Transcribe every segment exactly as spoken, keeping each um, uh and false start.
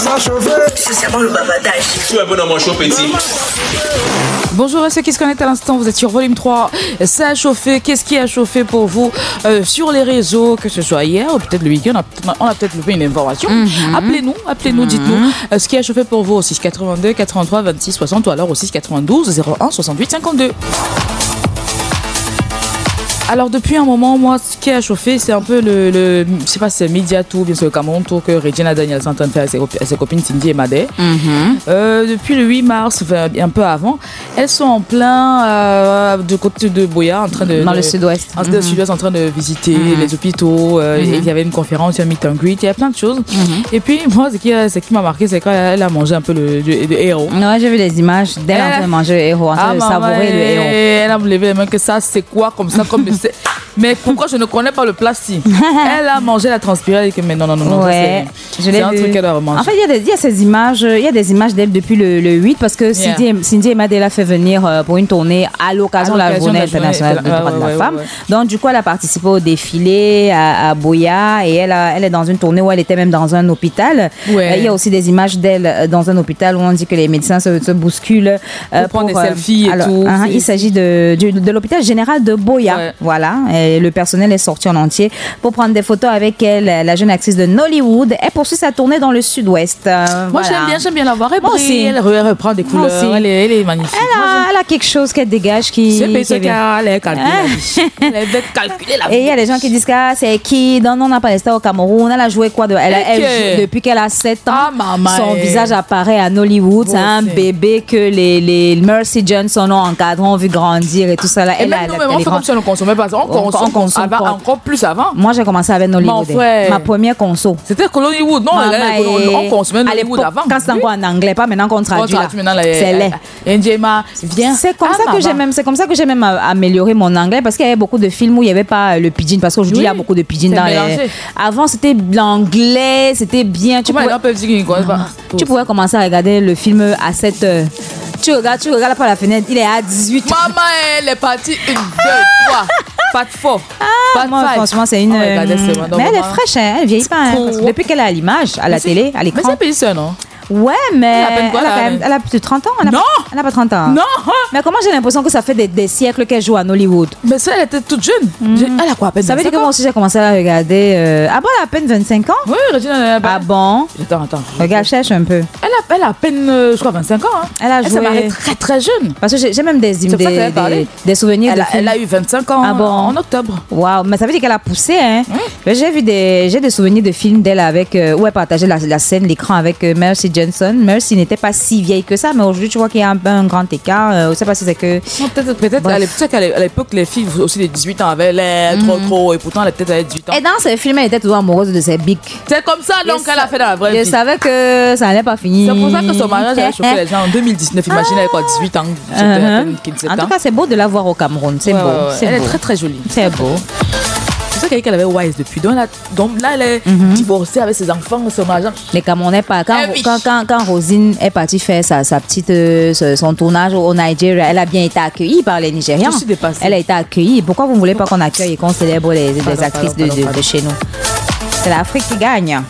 ça chauffe. C'est seulement le bavardage. Tu es bon à mon chaud petit. Bonjour à ceux qui se connectent à l'instant, vous êtes sur Volume trois. Ça a chauffé, qu'est-ce qui a chauffé pour vous euh, sur les réseaux, que ce soit hier ou peut-être le week-end, on a peut-être, on a peut-être loupé une information. Mm-hmm. Appelez-nous, appelez-nous, mm-hmm. dites-nous euh, ce qui a chauffé pour vous au six quatre-vingt-deux quatre-vingt-trois vingt-six soixante ou alors au six quatre-vingt-douze zéro un soixante-huit cinquante-deux. Alors depuis un moment, moi, ce qui a chauffé, c'est un peu le, le je sais pas, c'est le Media Tour, bien sûr, le Cameroun Tour que Regina Daniels est en train de faire avec ses, avec ses copines Cindy et Madé. Mm-hmm. Euh, depuis le huit mars, enfin, un peu avant, elles sont en plein euh, de côté de Boya, en train de dans de, le sud-ouest, en, mm-hmm. sud-ouest, en train de visiter mm-hmm. les hôpitaux. Euh, mm-hmm. Et il y avait une conférence, un meet and greet, il y a plein de choses. Mm-hmm. Et puis moi, ce qui, ce qui m'a marqué, c'est quand elle a mangé un peu le, le, le héros. Ouais, j'ai vu les images d'elle en train de manger le héros, en train ah, de savourer le héros. Elle a levé les mains que ça, c'est quoi comme ça, comme c'est... Mais pourquoi je ne connais pas le plastique? Elle a mangé, elle a transpiré, elle dit que mais non, non, non, non. Ouais, c'est, c'est un vu. Truc qu'elle a mangé. En fait, il y a des, il y a ces images, il y a des images d'elle depuis le, le huit parce que yeah. Cindy, et, Cindy et Madé l'a fait venir pour une tournée à l'occasion, à l'occasion de la journée internationale des droits de la ouais, femme. Ouais, ouais. Donc, du coup, elle a participé au défilé à, à Boya et elle, a, elle est dans une tournée où elle était même dans un hôpital. Ouais. Il y a aussi des images d'elle dans un hôpital où on dit que les médecins se, se bousculent. Pour, pour prendre des euh, selfies et alors, tout. Hein, il s'agit de, de, de l'hôpital général de Boya. Ouais. Voilà. Et le personnel est sorti en entier pour prendre des photos avec elle. La jeune actrice de Nollywood, elle poursuit sa tournée dans le sud-ouest. Euh, Moi, voilà. j'aime bien, j'aime bien la voir. Elle brille, elle reprend des couleurs. Elle est, elle est magnifique. Elle a, elle a quelque chose qu'elle dégage qui. C'est ce qu'elle a calculé. Elle a calculé la vie. Et il y a des gens qui disent que ah, c'est qui? Non, non, on n'a pas les stars au Cameroun. Elle a joué quoi de... elle, elle, elle, depuis qu'elle a sept ans. Ah, maman. Son visage apparaît à Nollywood. Bon, c'est un c'est... bébé que les, les Mercy Johnson ont encadré, ont vu grandir et tout ça. Là. Et elle même nous, même, on fait comme si on ne consommait pas ça. On, on consomme, consomme encore plus avant. Moi, j'ai commencé avec Nollywood. Ma première conso. C'était Nollywood. Non, on consommait Nollywood avant. Quand c'est encore en anglais, pas maintenant qu'on traduit. C'est laid. Njema, viens. C'est comme ça que j'ai même, c'est comme ça que j'ai même amélioré mon anglais parce qu'il y avait beaucoup de films où il n'y avait pas le pidgin parce qu'aujourd'hui il y a beaucoup de pidgin dans les. Avant c'était l'anglais, c'était bien. Tu pouvais... tu pouvais commencer à regarder le film à sept heures. Tu regardes, tu regardes par la fenêtre, il est à dix-huit. Maman, elle est partie une, deux, trois. Pas de faux. Ah, pas de moi, five. Franchement, c'est une. Oh, regardez, c'est bon, mais elle est fraîche, hein, elle vieillit pas. Hein, cool. Depuis qu'elle est à l'image, à la mais télé, à l'écran. Mais c'est payé ça, non? Ouais, mais elle a, quoi, elle, a même, elle a plus de trente ans. Elle a non pas, elle n'a pas trente ans. Non. Mais comment j'ai l'impression que ça fait des, des siècles qu'elle joue à Nollywood? Mais ça, elle était toute jeune. Mm. Elle a quoi, à peine ça veut dire que moi aussi, j'ai commencé à regarder... Euh... Ah bon, elle a à peine vingt-cinq ans? Oui, Regina, elle a pas... Ah bon? Attends, attends. Regarde, cherche un peu. Elle a, elle a à peine, euh, je crois, vingt-cinq ans. Hein. Elle a joué... Elle s'est mariée très, très jeune. Parce que j'ai, j'ai même des, des, des, des, des souvenirs elle de a, elle a eu vingt-cinq ans ah bon? En octobre. Waouh, mais ça veut dire qu'elle a poussé, hein? Mm. J'ai vu des... J'ai des souvenirs de films d'elle avec... Euh, où elle partageait la, la scène, l'écran avec euh, Mercy Johnson. Mercy n'était pas si vieille que ça, mais aujourd'hui tu vois qu'il y a un, un grand écart. Euh, je ne sais pas si c'est que. Non, peut-être, peut-être à l'époque, à l'époque, les filles aussi de dix-huit ans avaient l'air mm. trop trop, et pourtant elle était peut-être à dix-huit ans. Et dans ce film, elle était toujours amoureuse de ses bics. C'est comme ça donc qu'elle a fait dans la vraie vie. Je savais que ça n'allait pas finir. C'est pour ça que son mariage a choqué les gens en deux mille dix-neuf. Imaginez, elle a quoi, dix-huit ans. Uh-huh. En tout cas, c'est beau de la voir au Cameroun. C'est ouais, beau. Ouais, ouais. C'est elle beau. est très très jolie. C'est beau. C'est ça qu'elle avait Wise depuis. Donc là, donc là elle est mm-hmm. divorcée avec ses enfants, son argent. Les Camerounais pas. Quand, quand, quand, quand Rosine est partie faire sa, sa petite, euh, son tournage au Nigeria, elle a bien été accueillie par les Nigérians. Je suis dépassée. Elle a été accueillie. Pourquoi vous ne voulez pas qu'on accueille et qu'on célèbre les, les pardon, actrices pardon, de, pardon, de, de chez nous? C'est l'Afrique qui gagne.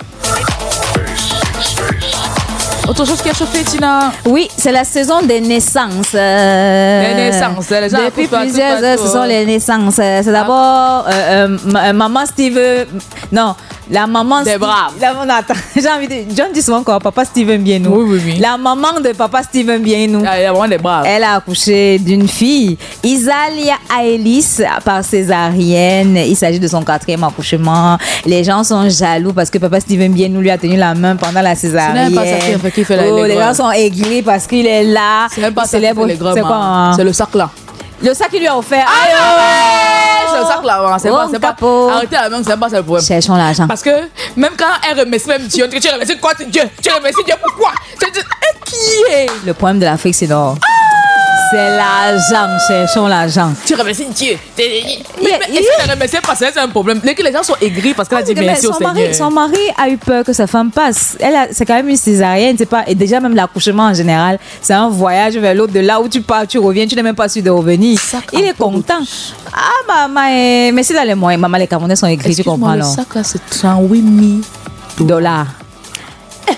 Autre chose qui a chauffé, Tina? Oui, c'est la saison des naissances. Euh, les naissances, les gens depuis plusieurs heures, ce sont les naissances. C'est d'abord euh, euh, maman Steve. Non. La maman des braves. La, non, attends, j'ai envie de. John dit souvent quoi, papa Steven Bienou. Oui, oui, oui. La maman de papa Steven Bienou. Ah, la maman des braves. Elle a accouché d'une fille, Isalia Aelis, par césarienne. Il s'agit de son quatrième accouchement. Les gens sont jaloux parce que papa Steven Bienou lui a tenu la main pendant la césarienne. C'est même pas ça qui fait, qui fait la, oh, les, les gens sont aigris parce qu'il est là. C'est même pas ça qui fait les grands. C'est quoi hein? C'est le sac là. Le sac qu'il lui a offert. Ah, aïe, oh, c'est le sac là. C'est oh, pas, c'est pas. Arrêtez la main, c'est pas ça le problème. Cherchons l'argent. Parce que même quand elle remercie même Dieu, tu remercies quoi Dieu? Tu remercies Dieu pourquoi? Qui est? Le problème de l'Afrique, c'est non. C'est l'argent, cherchons l'argent. Tu remercies Dieu. Mais est-ce qu'elle ne remercie pas? C'est un problème. Les gens sont aigris parce qu'elle a dit merci au Seigneur. Son mari a eu peur que sa femme passe. Elle a, c'est quand même une césarienne, c'est pas. Et déjà même l'accouchement en général, c'est un voyage vers l'autre. De là où tu pars, tu reviens, tu n'es même pas sûr de revenir. Il est content. Ah maman, mais c'est là les moyens. Maman, les Camerounais sont aigris, tu comprends le alors. sac là, c'est trente-huit mille dollars.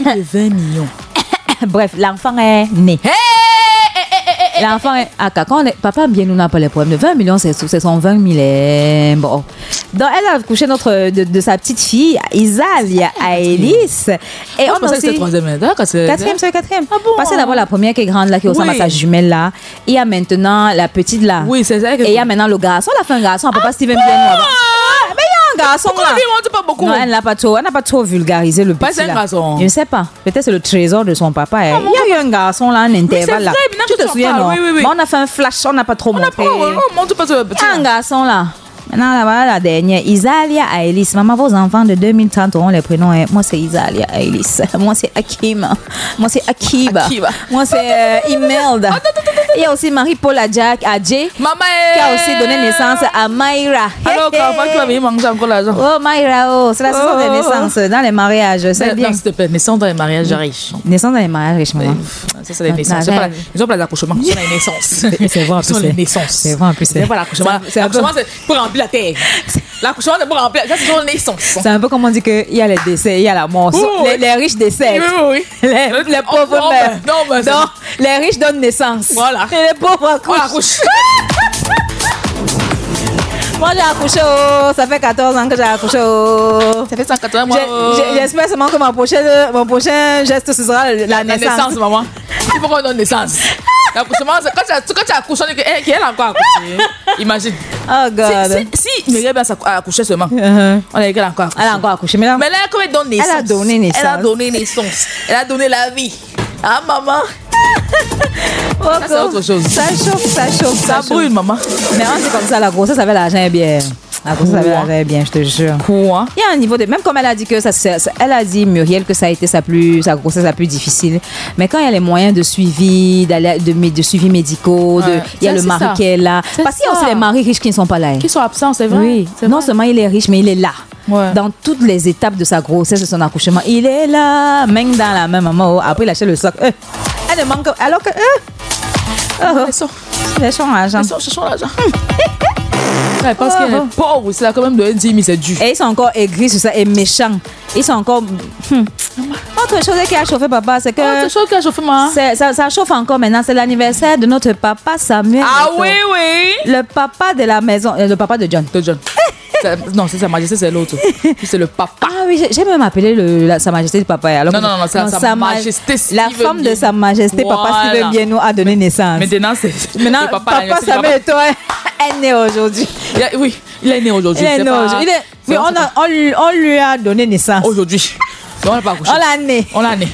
de vingt millions. Bref, l'enfant est né. Hey! L'enfant est. Ah, quand on est... Papa, bien, nous n'a pas les problèmes. De vingt millions, c'est cent vingt mille. Bon. Donc, elle a couché notre, de, de sa petite fille, Isalia Aelis. Et Moi, on pensais aussi... que c'était troisième. Quatrième, c'est le quatrième. Ah bon? Parce que d'abord, la première qui est grande, là, qui ressemble oui. à sa jumelle, là. Il y a maintenant la petite, là. Oui, c'est ça. Que... Et il y a maintenant le garçon. Elle a fait un garçon. Papa ah Steven bon? Bien, nous. Ah, mais il y a un garçon, pourquoi là. Pourquoi pas beaucoup? Non, elle n'a pas trop, elle n'a pas trop vulgarisé le petit, pas c'est un garçon. Je ne sais pas. Peut-être c'est le trésor de son papa. Ah, il y a eu un garçon, là, un intervalle, là. Tu te souviens, non? Oui, oui, oui. Mais on a fait un flash, on n'a pas trop on montré. On n'a pas montré pas le petit. Un garçon, là. Maintenant, là, voilà la dernière. Isalia Aelis. Maman, vos enfants de deux mille trente auront les prénoms. Hein. Moi, c'est Isalia Aelis. Moi, c'est Hakim. Moi, c'est Akiba. Akiba. Moi, c'est euh, Imelda. Oh, il y a aussi Marie-Paul Adjak, Adjé, Maman qui a aussi donné naissance à Mayra. Alors, quand tu avais mangé encore l'argent. Oh, Mayra, oh, c'est la saison oh, de naissance dans les mariages. C'est bien. Non, s'il te plaît, naissance dans les mariages riches. Naissance dans les mariages riches, maman. Ça, c'est les naissances. Ils ont pas l'accouchement, c'est les naissances. C'est vrai, c'est les naissances. C'est vrai, en plus. C'est pas l'accouchement. L'accouchement, c'est pour remplir la terre. L'accouchement, c'est pour remplir. Ça, c'est sur les naissances. C'est un peu comme on dit qu'il y a les décès, il y a la mort. Oui, les, les riches décèdent. Oui, oui, oui. Les, les pauvres oh, meurent. Non, mais non, les riches donnent naissance. Voilà. Et les pauvres accouchent. Moi, j'ai accouché, oh, ça fait quatorze ans que j'ai accouché. Oh. Ça fait cent quatre-vingts mois. Oh. J'espère seulement que mon prochain, mon prochain geste, ce sera la, la naissance. La naissance, maman. Il faut qu'on donne naissance. L'accouchement, quand tu as accouché, elle a encore accouché. Imagine. Oh, God. Si, si Myriam a accouché seulement, uh-huh. on a qu'elle a encore accouché. Elle a encore accouché. Mais là, mais là, comme elle donne naissance. Elle a donné naissance. Elle a donné naissance. Elle a donné la vie. Ah, maman. Oh, ça, c'est autre chose. Ça chauffe, ça chauffe. Ça, ça brûle, maman. Mais on dit comme ça, la grossesse avec l'argent est bien. La grossesse avec l'argent est bien, je te jure. Quoi? Il y a un niveau de. Même comme elle a dit que ça, ça, elle a dit, Muriel, que ça a été sa, plus, sa grossesse la plus difficile. Mais quand il y a les moyens de suivi, de, de suivi médicaux, de, ouais. il y a ça, le mari ça. Qui est là. C'est Parce qu'il y a aussi les maris riches qui ne sont pas là. Hein. Qui sont absents, c'est vrai. Oui. C'est non vrai. Seulement il est riche, mais il est là. Ouais. Dans toutes les étapes de sa grossesse, de son accouchement, il est là, même dans la même maman. Après, il achète le sac. Euh, elle demande que, alors que. Euh, oh, laissons. Laissons l'argent. Laissons, cherchons l'argent. Ouais, parce oh, qu'il est pauvre, c'est là quand même de dire, mais c'est dû. Et ils sont encore aigris sur ça et méchants. Ils sont encore. Hmm. Autre chose qui a chauffé papa, c'est que. Autre chose qui a chauffé maman. Ça, ça chauffe encore maintenant. C'est l'anniversaire de notre papa Samuel. Ah oui, oui. Le papa de la maison. Le papa de John. De John. Non, c'est Sa Majesté, c'est l'autre. C'est le papa. Ah oui, j'ai même appelé le, la, Sa Majesté du papa. Alors non, non, non, non, Sa, Sa Majesté La femme de Sa Majesté, voilà. Papa Steven Biennou a donné naissance. Maintenant, c'est Maintenant, le papa, papa Samuel Eto'o est né aujourd'hui. Oui, il est né aujourd'hui. Il est né aujourd'hui. Oui, on, a, on, lui, on lui a donné naissance. Aujourd'hui. On l'a pas accouché. On l'a né. On l'a né.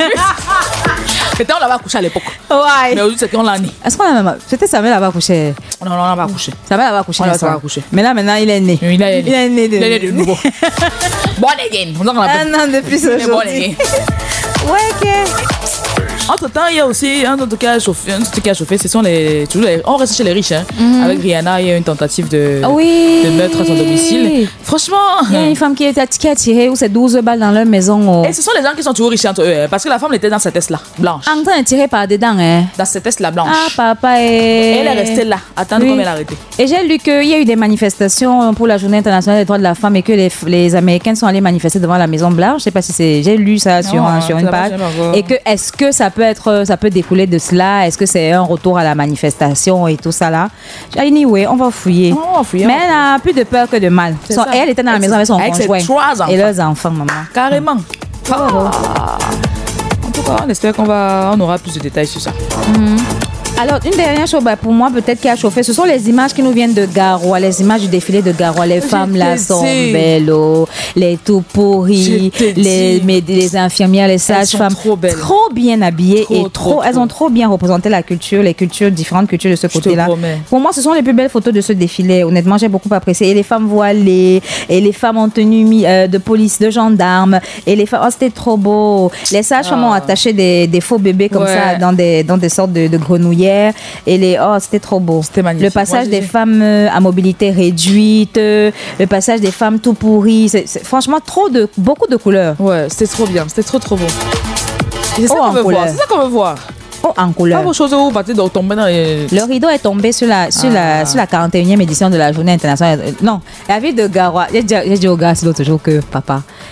C'était on l'avait accouché à l'époque. Ouais. Mais aujourd'hui, c'est qu'on l'a né. Est-ce qu'on l'a même. C'était Samuel l'avait accouché. Non, non, on l'a pas accouché. Samuel l'avait accouché. On l'a pas accouché. Mais là, maintenant, il est né. Il est né. Il est né de, il est né de nouveau. Born again. Un an de plus aujourd'hui. Ouais, ok. Entre-temps, il y a aussi un autre cas chauffé. Un autre cas chauffé, ce sont les. Toujours les on reste chez les riches. Hein. Mm-hmm. Avec Rihanna, il y a une tentative de, oui. de meurtre à son domicile. Franchement. Il y a une femme qui a, qui a tiré où c'est douze balles dans leur maison. Oh. Et ce sont les gens qui sont toujours riches entre eux. Parce que la femme était dans cette Tesla blanche. En train de tirer par dedans. Hein. Dans cette Tesla blanche. Ah, papa. Et... Et elle est restée là, attendre oui. Comme elle a arrêté. Et j'ai lu qu'il y a eu des manifestations pour la Journée internationale des droits de la femme et que les, les Américains sont allés manifester devant la Maison Blanche. Je sais pas si c'est. J'ai lu ça sur, non, sur une page. Et que est-ce que ça peut être. Ça peut découler de cela? Est-ce que c'est un retour à la manifestation et tout ça là? J'ai dit, oui, on va fouiller. Oh, on va fouiller. Mais elle a plus de peur que de mal. Son, elle était dans la maison avec son avec conjoint. Trois et leurs enfants, maman. Carrément. Oh. Ah. En tout cas, on espère qu'on va, on aura plus de détails sur ça. Mm-hmm. Alors, une dernière chose, bah, pour moi, peut-être qui a chauffé, ce sont les images qui nous viennent de Garoua, les images du défilé de Garoua. Les femmes là sont belles, oh, les tout pourris, les, mais, les infirmières, les sages-femmes. Trop belles. Trop bien habillées trop, et trop, trop, trop, elles ont trop bien représenté la culture, les cultures, différentes cultures de ce Je côté-là. Pour moi, ce sont les plus belles photos de ce défilé. Honnêtement, j'ai beaucoup apprécié. Et les femmes voilées, et les femmes en tenue euh, de police, de gendarmes, et les femmes, oh, c'était trop beau. Les sages-femmes ah. ont attaché des, des faux bébés comme ouais. ça dans des, dans des sortes de, de grenouillères. Et les, oh, c'était trop beau. C'était magnifique. Le passage Moi, des femmes à mobilité réduite, le passage des femmes tout pourries. C'est, c'est, franchement, trop de, beaucoup de couleurs. Ouais, c'était trop bien. C'était trop, trop beau. Et c'est ça oh, qu'on veut voir. C'est ça qu'on veut voir. Oh, en couleur. Pas vos choses où partir de tomber dans les... Le rideau est tombé sur la, sur, ah. la, sur la quarante et unième édition de la Journée internationale. Non, la ville de Garoua. J'ai dit, j'ai dit au gars l'autre jour que, papa,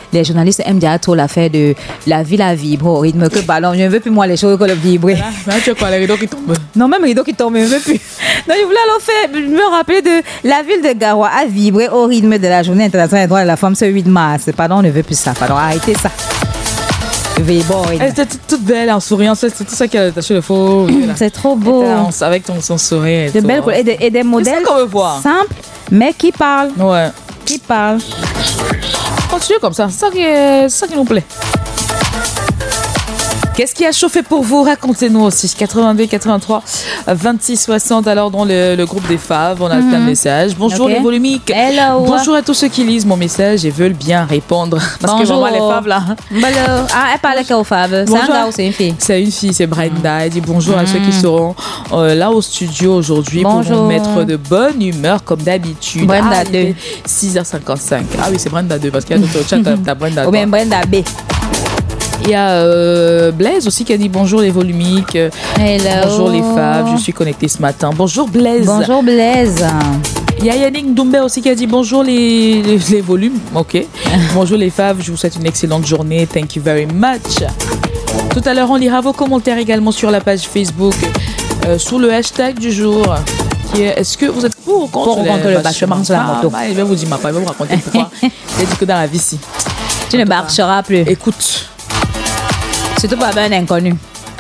les journalistes aiment déjà trop l'affaire de la vie, la vibre au rythme que ballon. Je ne veux plus, moi, les choses que le vibrer. Là, là, tu as quoi, les rideaux qui tombent? Non, même les rideaux qui tombent, je ne veux plus. Donc, je voulais alors faire, me rappeler de la ville de Garoua a vibré au rythme de la journée internationale des droits de la femme ce huit mars. Pardon, on ne veut plus ça. Pardon, arrêtez ça. Bon, elle était toute, toute belle en souriant, c'est tout ça qu'elle a attaché le faux. C'est trop beau. Avec ton, son sourire. De belles couleurs et, de, et des modèles simples, mais qui parlent. Ouais. Qui parlent. Continue comme ça, c'est ça qui, est, ça qui nous plaît. Qu'est-ce qui a chauffé pour vous? Racontez-nous aussi. quatre-vingt-deux, quatre-vingt-trois, vingt-six, soixante. Alors, dans le, le groupe des faves, on a mm-hmm. plein de messages. Bonjour okay. les volumiques. Hello. Bonjour à tous ceux qui lisent mon message et veulent bien répondre. Parce Bonjour. que vraiment, les faves là. Bonjour. Ah, elle parlait qu'aux faves. C'est un gars ou c'est une fille? C'est une fille, c'est Brenda. Elle dit bonjour mm. à ceux qui seront euh, là au studio aujourd'hui pour nous mettre de bonne humeur comme d'habitude. Brenda ah, deux. six heures cinquante-cinq. Ah oui, c'est Brenda deux parce qu'il y a d'autres chat, t'as Brenda. Ou bien Brenda B. Il y a euh, Blaise aussi qui a dit bonjour les volumiques. Hello. Bonjour les faves, je suis connectée ce matin. Bonjour Blaise. Bonjour Blaise. Il y a Yannick Doumbé aussi qui a dit bonjour les, les, les volumes. Ok. Bonjour les faves, je vous souhaite une excellente journée. Thank you very much. Tout à l'heure, on lira vos commentaires également sur la page Facebook euh, sous le hashtag du jour. Qui est, est-ce que vous êtes pour ou contre, pour le, contre le bâchement sur la moto? Ah, bah, il va vous dire ma part, il va vous raconter pourquoi. Il dit que dans la vie, si. Tu ne marcheras plus. Écoute. Surtout pas un inconnu.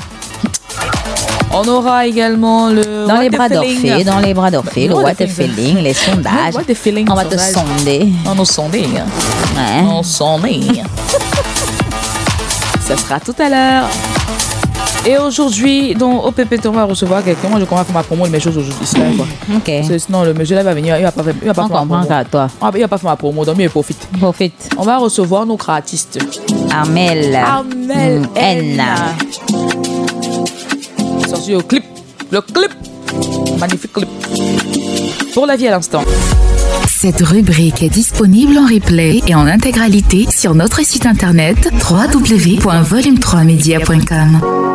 On aura également le dans les bras d'Orphée, dans les bras d'Orphée, le what the feeling, les sondages. What the feeling, on va te sonder. On nous sonder. Ouais. On sonder. Ça sera tout à l'heure. Et aujourd'hui, donc, au P P T, on va recevoir quelqu'un. Moi, je commence à faire ma promo de mes choses aujourd'hui. C'est là, quoi. Ok. C'est, sinon, le monsieur là va venir. Il va pas, il va pas on faire ma promo. Toi. Ah, il va pas faire ma promo. Donc, mieux, profite. Profite. On va recevoir nos artistes. Armel. Armel mm, N. Sorti au clip. Le clip. Magnifique clip. Pour la vie à l'instant. Cette rubrique est disponible en replay et en intégralité sur notre site internet w w w point volume trois media point com.